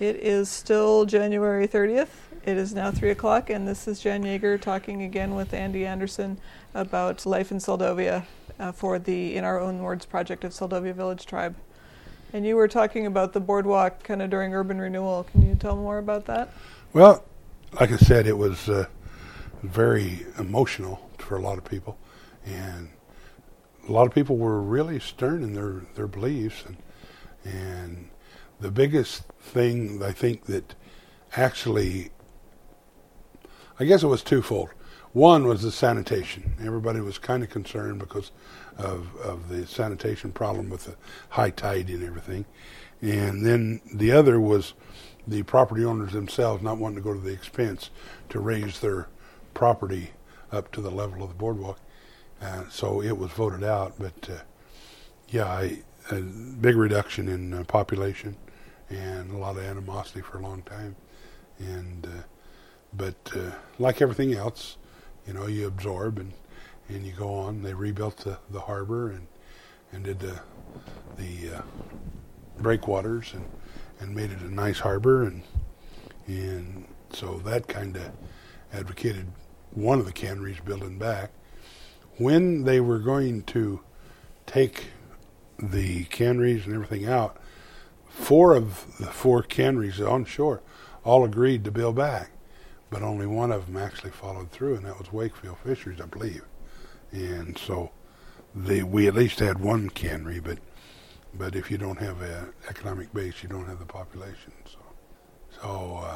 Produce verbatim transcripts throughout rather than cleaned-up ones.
It is still January thirtieth. It is now three o'clock, and this is Jan Yeager talking again with Andy Anderson about life in Seldovia uh, for the In Our Own Words project of Seldovia Village Tribe. And you were talking about the boardwalk kind of during urban renewal. Can you tell more about that? Well, like I said, it was uh, very emotional for a lot of people, and a lot of people were really stern in their, their beliefs, and and the biggest thing I think that actually, I guess it was twofold. One was the sanitation. Everybody was kind of concerned because of, of the sanitation problem with the high tide and everything. And then the other was the property owners themselves not wanting to go to the expense to raise their property up to the level of the boardwalk. Uh, so it was voted out. But uh, yeah, I, a big reduction in uh, population and a lot of animosity for a long time. And uh, but uh, like everything else, you know, you absorb and, and you go on. They rebuilt the, the harbor and and did the the uh, breakwaters and, and made it a nice harbor, and and so that kind of advocated one of the canneries building back. When they were going to take the canneries and everything out, four of the four canneries on shore all agreed to build back, but only one of them actually followed through, and that was Wakefield Fisheries, I believe. And so they, we at least had one cannery, but but if you don't have an economic base, you don't have the population. So, so uh,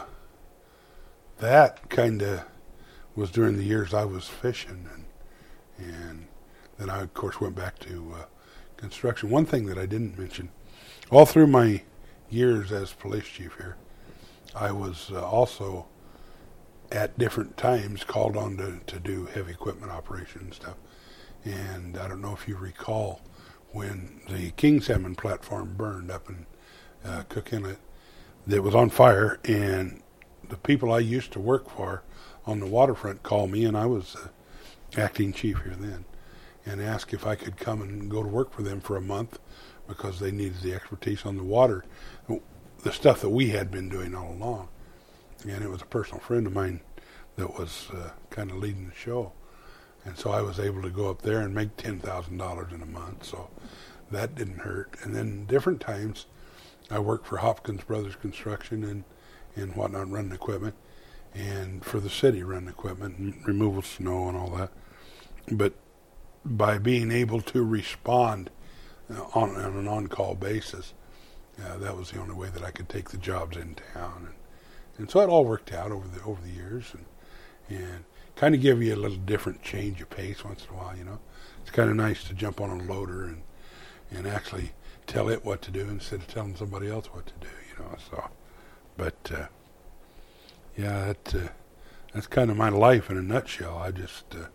that kind of was during the years I was fishing, and and then I, of course, went back to uh, construction. One thing that I didn't mention, all through my years as police chief here, I was uh, also at different times called on to, to do heavy equipment operation and stuff. And I don't know if you recall when the king salmon platform burned up in uh, Cook Inlet, that was on fire, and the people I used to work for on the waterfront called me, and I was uh, acting chief here then, and asked if I could come and go to work for them for a month because they needed the expertise on the water, the stuff that we had been doing all along. And it was a personal friend of mine that was uh, kind of leading the show. And so I was able to go up there and make ten thousand dollars in a month, so that didn't hurt. And then different times I worked for Hopkins Brothers Construction and, and whatnot, running equipment, and for the city running equipment and removal of snow and all that. But by being able to respond uh, on, on an on-call basis, uh, that was the only way that I could take the jobs in town. And, and so it all worked out over the over the years, and, and kind of give you a little different change of pace once in a while, you know. It's kind of nice to jump on a loader and and actually tell it what to do instead of telling somebody else what to do, you know. So, but uh, yeah, that uh, that's kind of my life in a nutshell. I just uh,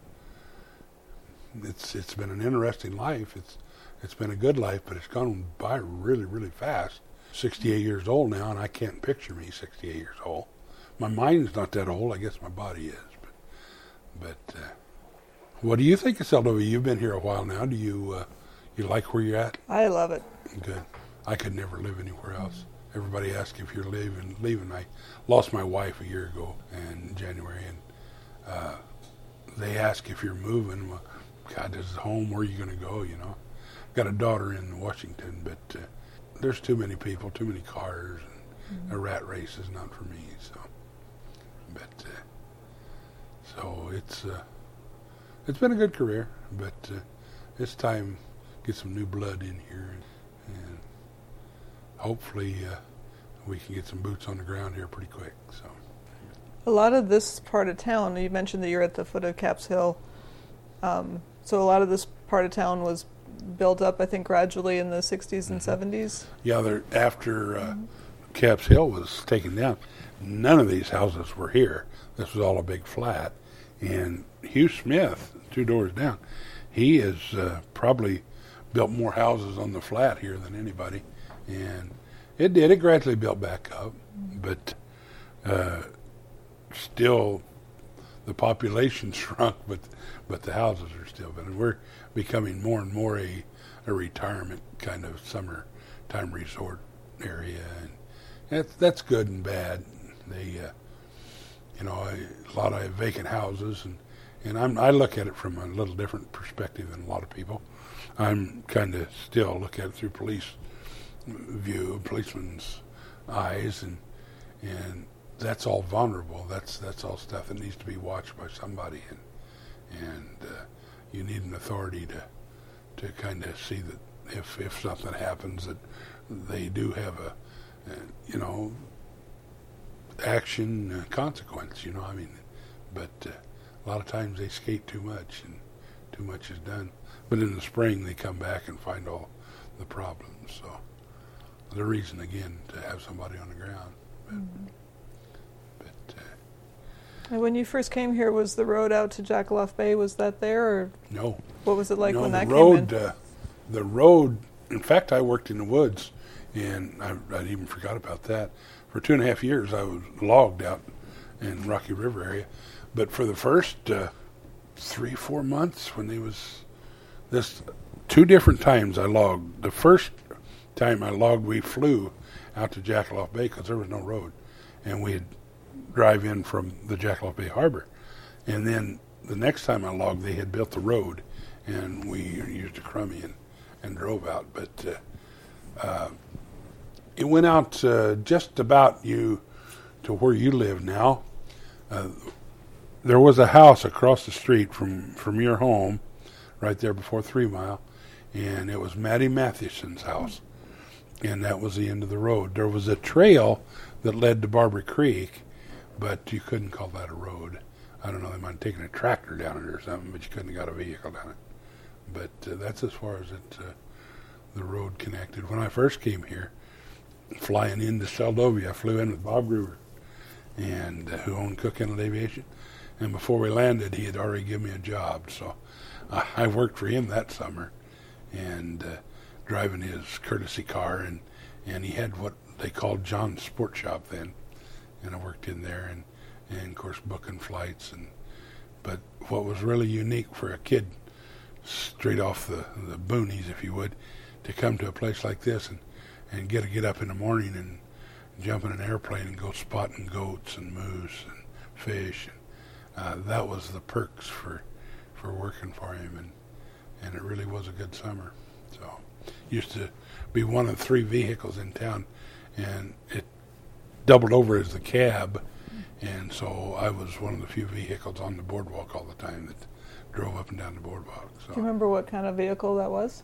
it's it's been an interesting life. It's it's been a good life, but it's gone by really really fast. sixty-eight years old now, and I can't picture me sixty-eight years old. My mind's not that old. I guess my body is. But uh, what do you think of Seldovia? You've been here a while now. Do you uh, you like where you're at? I love it. Good. I could never live anywhere else. Everybody asks if you're leaving. Leaving. I lost my wife a year ago in January, and uh, they ask if you're moving. Well, God, this is home. Where are you going to go? You know, got a daughter in Washington, but uh, there's too many people, too many cars, and mm-hmm. a rat race is not for me. So, but. Uh, So it's uh, it's been a good career, but uh, it's time to get some new blood in here, and, and hopefully uh, we can get some boots on the ground here pretty quick. So, a lot of this part of town, you mentioned that you're at the foot of Capps Hill, um, so a lot of this part of town was built up, I think, gradually in the sixties and mm-hmm. seventies. Yeah, there, after uh, mm-hmm. Capps Hill was taken down, none of these houses were here. This was all a big flat. And Hugh Smith, two doors down, he has uh, probably built more houses on the flat here than anybody. And it did. It gradually built back up. But uh, still, the population shrunk, but but the houses are still. But we're becoming more and more a, a retirement kind of summertime resort area. And, That's, that's good and bad. They, uh, you know, I, a lot of vacant houses, and, and I'm, I look at it from a little different perspective than a lot of people. I'm kind of still look at it through police view, policeman's eyes, and and that's all vulnerable. That's that's all stuff that needs to be watched by somebody, and and uh, you need an authority to to kind of see that if if something happens, that they do have a, a you know action uh, consequence. You know, I mean, but uh, a lot of times they skate too much, and too much is done. But in the spring, they come back and find all the problems. So the reason again to have somebody on the ground. But, mm-hmm. but uh, and when you first came here, was the road out to Jackaloff Bay, was that there, or no? What was it like no, when that the road, came in? Uh, the road. In fact, I worked in the woods, and I, I even forgot about that. For two and a half years, I was logged out in Rocky River area. But for the first uh, three, four months, when they was this, two different times I logged. The first time I logged, we flew out to Jackaloff Bay because there was no road, and we'd drive in from the Jackaloff Bay Harbor. And then the next time I logged, they had built the road, and we used a crummy and, and drove out. But uh, uh, it went out uh, just about you to where you live now. Uh, there was a house across the street from, from your home, right there before Three Mile, and it was Matty Matheson's house, and that was the end of the road. There was a trail that led to Barbary Creek, but you couldn't call that a road. I don't know, they might have taken a tractor down it or something, but you couldn't have got a vehicle down it. But uh, that's as far as it, uh, the road connected. When I first came here, flying into Seldovia, I flew in with Bob Gruber, and uh, who owned Cook Inlet Aviation, and before we landed, he had already given me a job, so I, I worked for him that summer, and uh, driving his courtesy car, and, and he had what they called John's Sport Shop then, and I worked in there, and, and of course booking flights, and but what was really unique for a kid straight off the, the boonies, if you would, to come to a place like this and, and get to get up in the morning and jump in an airplane and go spotting goats and moose and fish, and uh, that was the perks for for working for him, and and it really was a good summer. So used to be one of three vehicles in town, and it doubled over as the cab, and so I was one of the few vehicles on the boardwalk all the time that drove up and down the boardwalk. So. Do you remember what kind of vehicle that was?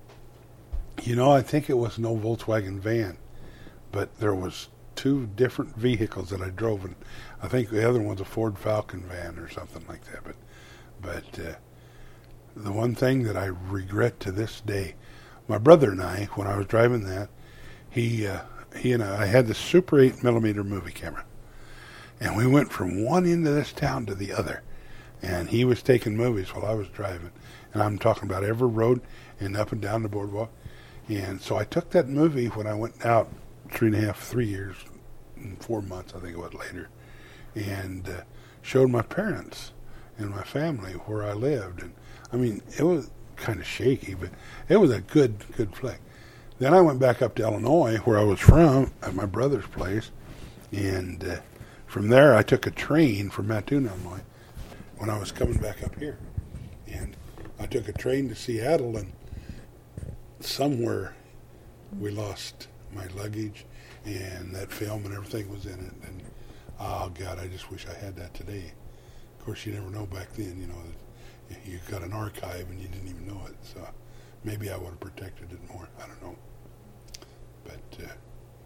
You know, I think it was no Volkswagen van, but there was two different vehicles that I drove, and I think the other one was a Ford Falcon van or something like that. But, but uh, the one thing that I regret to this day, my brother and I, when I was driving that, he uh, he and I, I had the Super eight millimeter movie camera, and we went from one end of this town to the other, and he was taking movies while I was driving, and I'm talking about every road and up and down the boardwalk. And so I took that movie when I went out three and a half, three years, and four months, I think it was later, and uh, showed my parents and my family where I lived. And I mean, it was kind of shaky, but it was a good, good flick. Then I went back up to Illinois, where I was from, at my brother's place, and uh, from there I took a train from Mattoon, Illinois, when I was coming back up here. And I took a train to Seattle, and somewhere we lost my luggage, and that film and everything was in it. And oh God, I just wish I had that today. Of course, you never know back then, you know, that you got an archive and you didn't even know it. So maybe I would have protected it more. I don't know. But uh,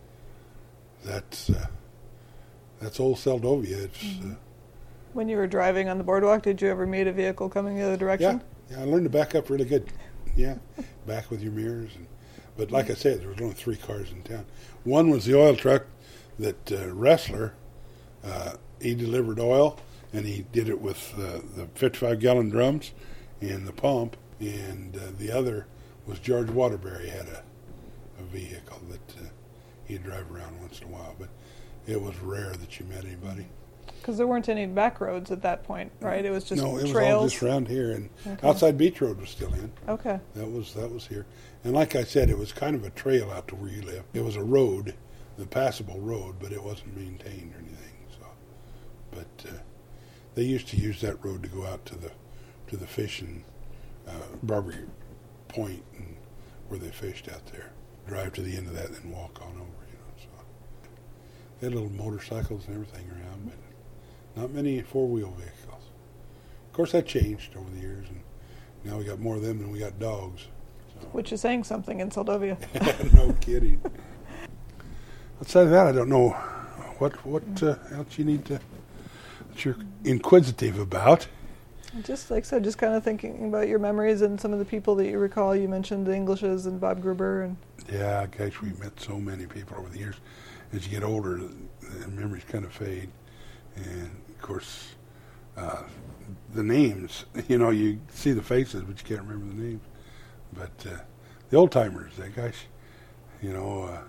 that's uh, that's old Seldovia. It's mm-hmm. uh, when you were driving on the boardwalk, did you ever meet a vehicle coming the other direction? Yeah, yeah. I learned to back up really good. Yeah, back with your mirrors. And but like I said, there was only three cars in town. One was the oil truck that uh, Wrestler, uh, he delivered oil, and he did it with uh, the fifty-five gallon drums and the pump. And uh, the other was George Waterbury had a, a vehicle that uh, he'd drive around once in a while. But it was rare that you met anybody. Because there weren't any back roads at that point, right? It was just no, it trails. was all just around here, and okay. Outside Beach Road was still in. Okay, that was that was here, and like I said, it was kind of a trail out to where you live. It was a road the passable road, but it wasn't maintained or anything. So, but uh, they used to use that road to go out to the to the fishing uh, Barbary Point, and where they fished out there. Drive to the end of that, and then walk on over. You know, so they had little motorcycles and everything around, but not many four-wheel vehicles. Of course, that changed over the years, and now we got more of them than we got dogs. So. Which is saying something in Seldovia. No kidding. Outside of that, I don't know what what uh, else you need to that you're inquisitive about. Just like I said, just kind of thinking about your memories and some of the people that you recall. You mentioned the Englishes and Bob Gruber. And yeah, gosh, we met so many people over the years. As you get older, the memories kind of fade. And, of course, uh, the names, you know, you see the faces, but you can't remember the names. But uh, the old-timers, they, gosh, you know, uh,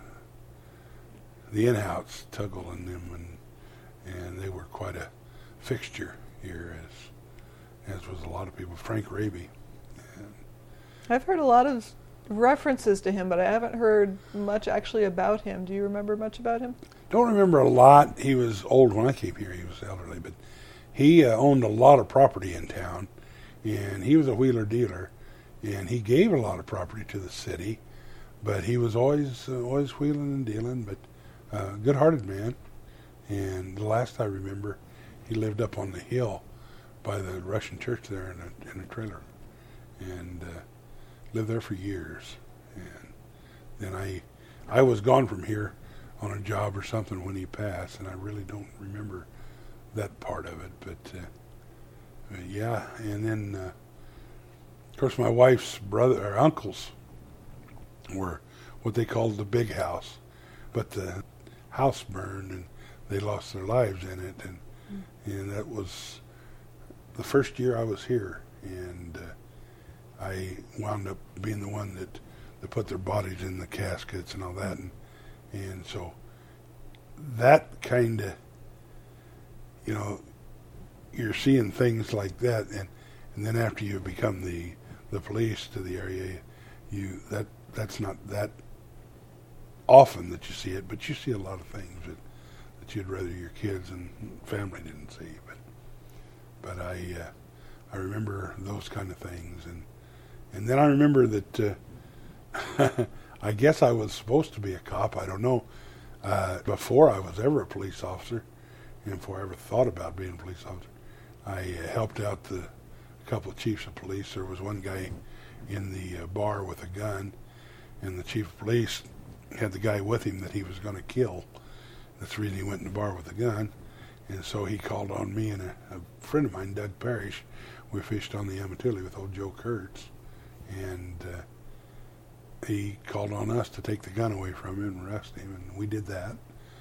the in-house, Tuggle and them, and, and they were quite a fixture here, as as was a lot of people. Frank Raby. And I've heard a lot of references to him, but I haven't heard much actually about him. Do you remember much about him? Don't remember a lot. He was old when I came here. He was elderly, but he uh, owned a lot of property in town, and he was a wheeler dealer, and he gave a lot of property to the city, but he was always uh, always wheeling and dealing, but uh, good-hearted man. And the last I remember, he lived up on the hill by the Russian church there in a, in a trailer, and uh, lived there for years. And then I, I was gone from here on a job or something when he passed, and I really don't remember that part of it. But, uh, but yeah, and then uh, of course my wife's brother or uncles were what they called the big house, but the house burned and they lost their lives in it, and mm. and that was the first year I was here, and uh, I wound up being the one that, that put their bodies in the caskets and all that, and and so that kind of, you know, you're seeing things like that, and, and then after you become the the police to the area, you that that's not that often that you see it, but you see a lot of things that, that you'd rather your kids and family didn't see, but. But I, uh, I remember those kind of things, and and then I remember that uh, I guess I was supposed to be a cop. I don't know. Uh, before I was ever a police officer, and before I ever thought about being a police officer, I uh, helped out the a couple of chiefs of police. There was one guy in the uh, bar with a gun, and the chief of police had the guy with him that he was going to kill. That's the reason he went in the bar with a gun. And so he called on me and a, a friend of mine, Doug Parrish. We fished on the Amatuli with old Joe Kurtz. And uh, he called on us to take the gun away from him and arrest him, and we did that.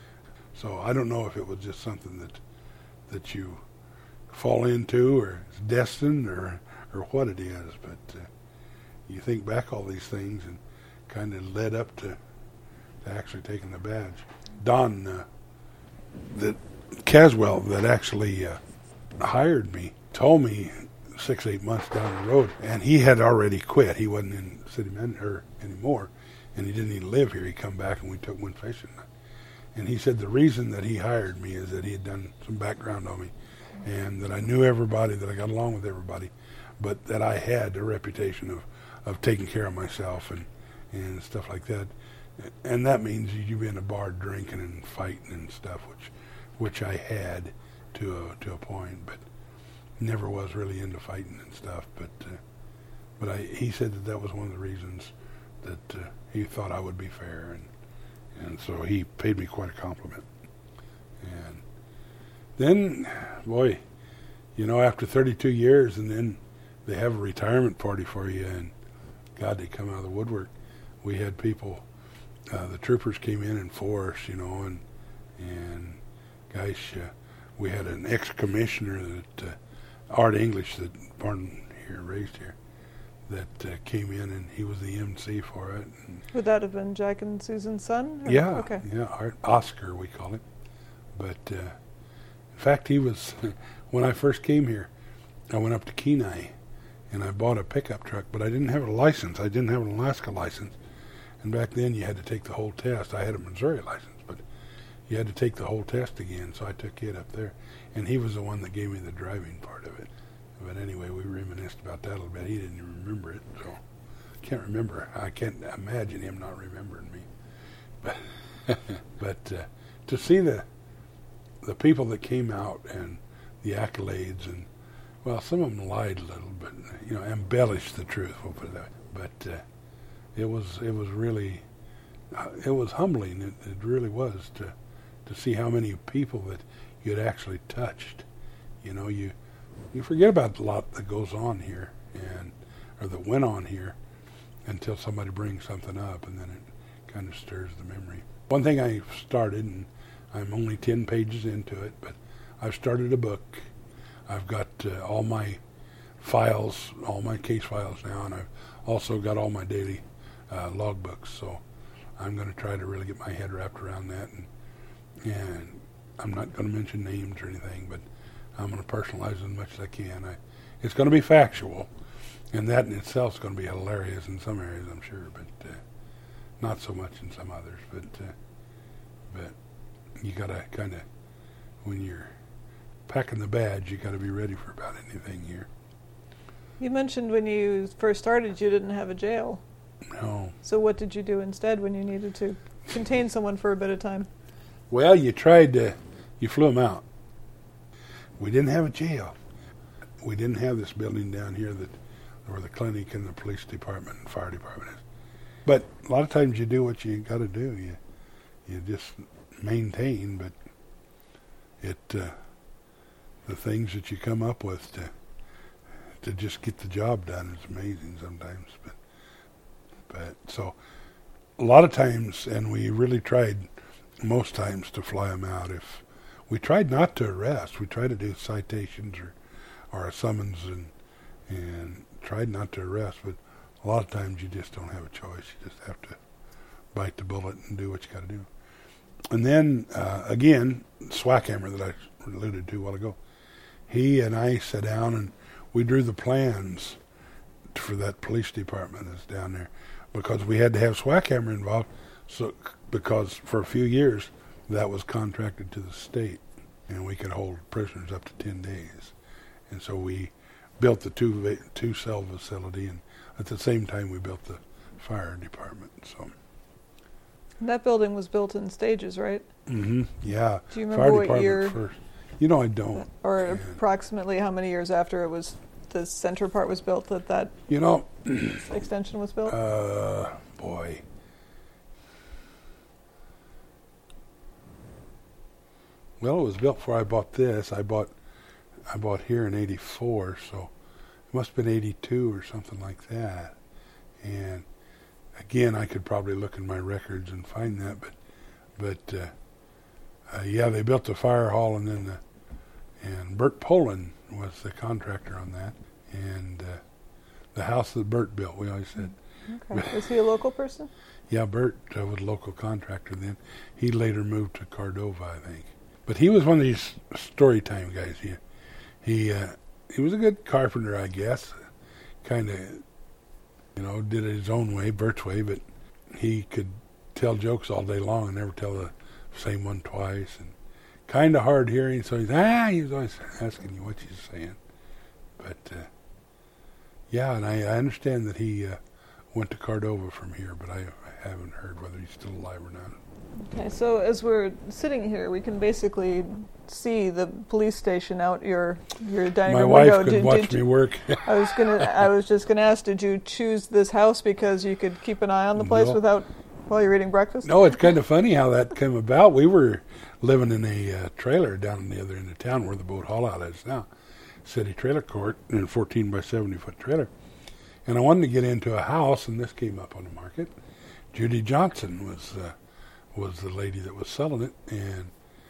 So I don't know if it was just something that that you fall into or is destined or, or what it is, but uh, you think back all these things and kind of led up to, to actually taking the badge. Don, uh, that Caswell that actually uh, hired me told me six, eight months down the road, and he had already quit. He wasn't in city manager anymore, and he didn't even live here. He come back and we took went fishing. And he said the reason that he hired me is that he had done some background on me, and that I knew everybody, that I got along with everybody, but that I had a reputation of, of taking care of myself and, and stuff like that. And that means you be in a bar drinking and fighting and stuff, which which I had to a, to a point, but never was really into fighting and stuff. But uh, but I, he said that that was one of the reasons that uh, he thought I would be fair, and and so he paid me quite a compliment. And then, boy, you know, after thirty-two years, and then they have a retirement party for you, and God, they come out of the woodwork. We had people, uh, the troopers came in in force, you know, and and gosh, uh, we had an ex-commissioner that, uh, Art English, that born here, raised here, that uh, came in, and he was the M C for it. And would that have been Jack and Susan's son? Or? Yeah, okay. yeah, Art, Oscar, we call him. But uh, in fact, he was, when I first came here, I went up to Kenai, and I bought a pickup truck, but I didn't have a license. I didn't have an Alaska license. And back then, you had to take the whole test. I had a Missouri license, but you had to take the whole test again, so I took it up there. And he was the one that gave me the driving part of it. But anyway, we reminisced about that a little bit. He didn't even remember it, so I can't remember. I can't imagine him not remembering me. But, but uh, to see the the people that came out and the accolades, and, well, some of them lied a little, but, you know, embellished the truth, we'll put it that way. But uh, it was it was really, uh, it was humbling. It, it really was to to see how many people that you had actually touched. You know, you you forget about a lot that goes on here, and or that went on here, until somebody brings something up, and then it kind of stirs the memory. One thing I started, and I'm only ten pages into it, but I've started a book. I've got uh, all my files, all my case files now, and I've also got all my daily uh, logbooks. So I'm going to try to really get my head wrapped around that, and and I'm not going to mention names or anything, but I'm going to personalize as much as I can. I, it's going to be factual, and that in itself is going to be hilarious in some areas, I'm sure, but uh, not so much in some others. But uh, but you got to kind of, when you're packing the badge, you got to be ready for about anything here. You mentioned when you first started, you didn't have a jail. No. So what did you do instead when you needed to contain someone for a bit of time? Well, you tried to, you flew them out. We didn't have a jail. We didn't have this building down here that where the clinic and the police department and fire department is. But a lot of times you do what you got to do. You you just maintain, but it uh, the things that you come up with to to just get the job done is amazing sometimes. But but so a lot of times, and we really tried most times to fly them out. If we tried not to arrest, we tried to do citations or or a summons and and tried not to arrest, but a lot of times you just don't have a choice. You just have to bite the bullet and do what you got to do. And then, uh, again, Swackhammer that I alluded to a while ago, he and I sat down and we drew the plans for that police department that's down there, because we had to have Swackhammer involved, so because for a few years that was contracted to the state, and we could hold prisoners up to ten days. And so we built the two two cell facility, and at the same time we built the fire department. So and that building was built in stages, right? Mm-hmm. Yeah. Do you remember fire what department year? First. You know, I don't. Or and approximately how many years after it was the center part was built that that you know extension was built? Uh, boy. Well, it was built before I bought this. I bought I bought here in eighty-four, so it must have been eighty-two or something like that. And again, I could probably look in my records and find that, but but uh, uh, yeah, they built the fire hall, and then the and Bert Poland was the contractor on that, and uh, the house that Bert built. We always said. Okay. Was he a local person? Yeah, Bert uh, was a local contractor then. He later moved to Cordova, I think. But he was one of these story time guys. He he uh, he was a good carpenter, I guess. Kind of, you know, did it his own way, Bert's way, but he could tell jokes all day long and never tell the same one twice. And kind of hard hearing, so he's ah, he was always asking you what you're saying. But uh, yeah, and I, I understand that he uh, went to Cordova from here, but I, I haven't heard whether he's still alive or not. Okay, so as we're sitting here, we can basically see the police station out your your dining My room wife window. could Did, watch did me you, work. I was gonna. I was just gonna ask. Did you choose this house because you could keep an eye on the place No. without while you're eating breakfast? No, it's kind of funny how that came about. We were living in a uh, trailer down in the other end of town where the boat haul out is now, city trailer court, in a fourteen by seventy foot trailer. And I wanted to get into a house, and this came up on the market. Judy Johnson was uh, was the lady that was selling it, and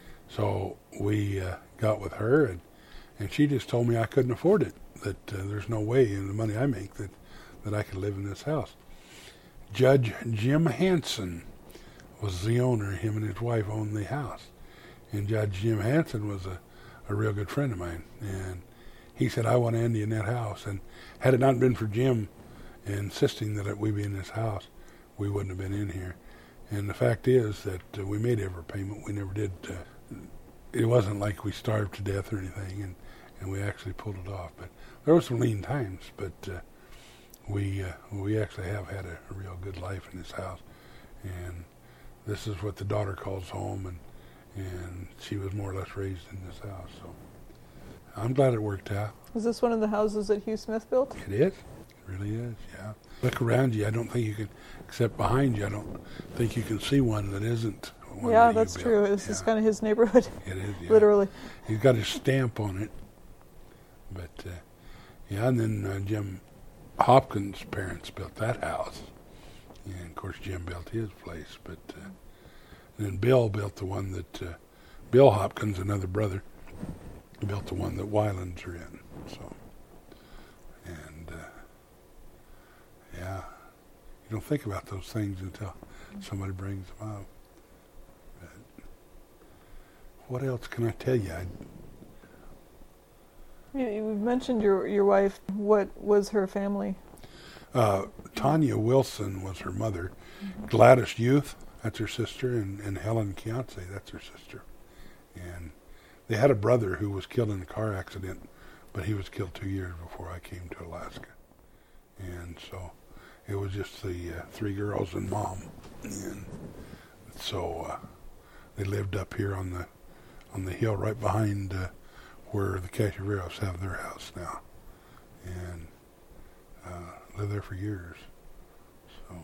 so we uh, got with her, and, and she just told me I couldn't afford it, that uh, there's no way in the money I make that, that I could live in this house. Judge Jim Hanson was the owner. Him and his wife owned the house, and Judge Jim Hanson was a, a real good friend of mine, and he said, I want Andy in that house. And had it not been for Jim insisting that we be in this house, we wouldn't have been in here. And the fact is that uh, we made every payment. We never did. Uh, it wasn't like we starved to death or anything, and, and we actually pulled it off. But there were some lean times, but uh, we uh, we actually have had a, a real good life in this house. And this is what the daughter calls home, and and she was more or less raised in this house. So I'm glad it worked out. Is this one of the houses that Hugh Smith built? It is. It really is, yeah. Look around you. I don't think you can, except behind you, I don't think you can see one that isn't one Yeah, that that's you true. built. This yeah. is kind of his neighborhood. It is, yeah. Literally. He's got his stamp on it. But, uh, yeah, and then uh, Jim Hopkins' parents built that house. And, of course, Jim built his place. But uh, then Bill built the one that, uh, Bill Hopkins, another brother, built the one that Weilands are in. So, and, uh, yeah, you don't think about those things until somebody brings them up. But what else can I tell you? I, You, you mentioned your your wife. What was her family? uh, Tanya Wilson was her mother. Mm-hmm. Gladys Youth, that's her sister, and, and Helen Keonce, that's her sister. And they had a brother who was killed in a car accident, but he was killed two years before I came to Alaska. And so it was just the uh, three girls and mom. And so uh, they lived up here on the on the hill right behind uh, where the Cacheveros have their house now. And uh, lived there for years. So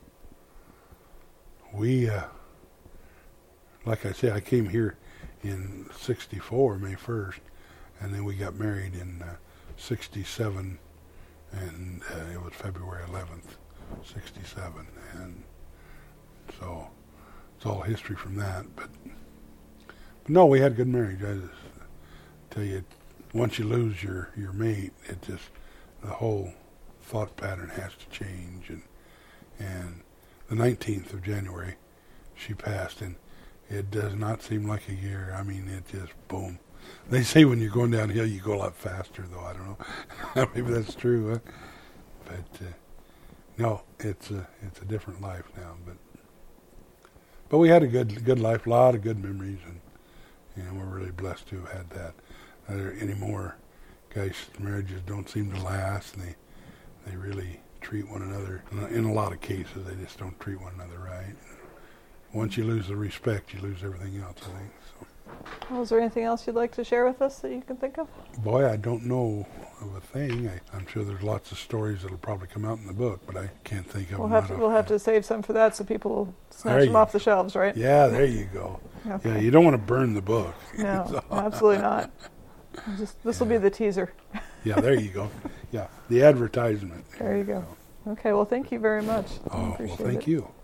we, uh, like I said, I came here in sixty-four, May first, and then we got married in uh, sixty-seven, and uh, it was February eleventh, sixty-seven, and so it's all history from that. But, but no, we had good marriage. I just tell you, once you lose your, your mate, it just, the whole thought pattern has to change. And and the nineteenth of January, she passed, and it does not seem like a year. I mean, it just, boom. They say when you're going downhill, you go a lot faster, though. I don't know. Maybe that's true. Huh? But, uh, no, it's a, it's a different life now. But but we had a good good life, a lot of good memories, and, and we're really blessed to have had that. Not there anymore. Guys, marriages don't seem to last, and they, they really treat one another. In a lot of cases, they just don't treat one another right. Once you lose the respect, you lose everything else, I think. So. Well, is there anything else you'd like to share with us that you can think of? Boy, I don't know of a thing. I, I'm sure there's lots of stories that'll probably come out in the book, but I can't think of we'll them. Have to, we'll have to save some for that so people will snatch there them you, off the shelves, right? Yeah, there you go. Okay. Yeah, you don't want to burn the book. No, so. absolutely not. Just, this will yeah. be the teaser. Yeah, there you go. Yeah, the advertisement. There you go. Okay, well, thank you very much. Oh, well, thank it. you.